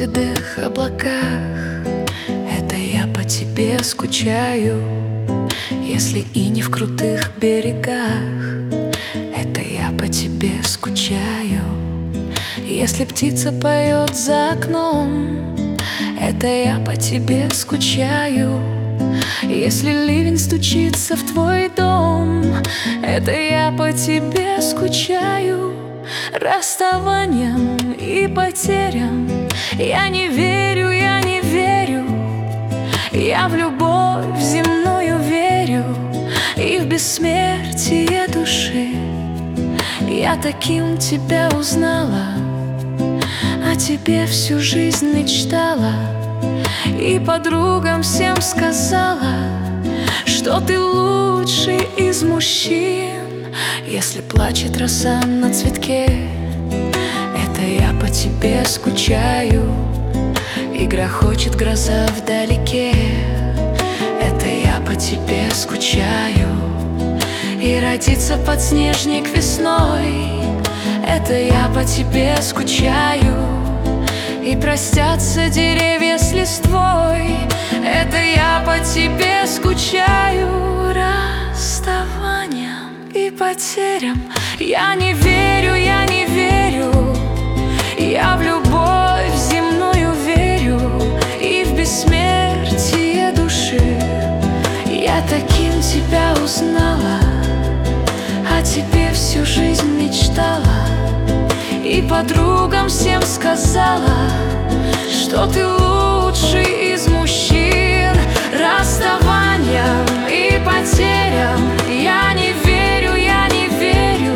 седых облаках. Это я по тебе скучаю, если и не в крутых берегах. Это я по тебе скучаю, если птица поет за окном. Это я по тебе скучаю, если ливень стучится в твой дом. Это я по тебе скучаю, расставаниям и потерям. Я не верю, я не верю, я в любовь земную верю и в бессмертие души. Я таким тебя узнала, о тебе всю жизнь мечтала, и подругам всем сказала, что ты лучший из мужчин. Если плачет роса на цветке, это я по тебе скучаю, и грохочет гроза вдалеке. Это я по тебе скучаю, и родится подснежник весной. Это я по тебе скучаю, и простятся деревья с листвой. Это я по тебе скучаю, расставаниям и потерям. Я не верю, я не верю, я в любовь земную верю и в бессмертие души. Я таким тебя узнала, о тебе всю жизнь мечтала, и подругам всем сказала, что ты лучший из мужчин. Расставаниям и потерям я не верю, я не верю,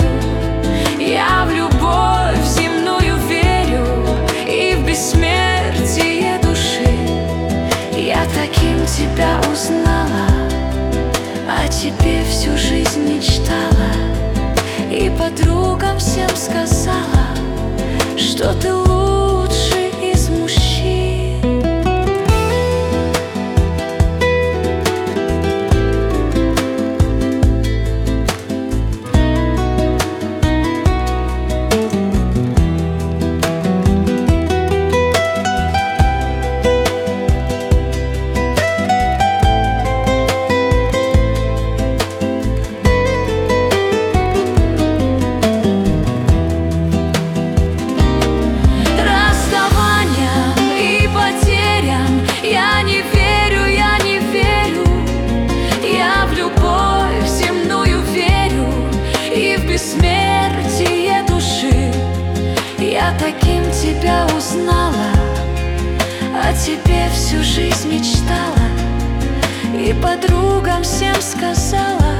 я в любовь земную верю и в бессмертие души. Я таким тебя узнала, о тебе всю жизнь мечтала, и подругам всем сказала, что ты лучший из мужчин. Бессмертие души. Я таким тебя узнала, о тебе всю жизнь мечтала, и подругам всем сказала,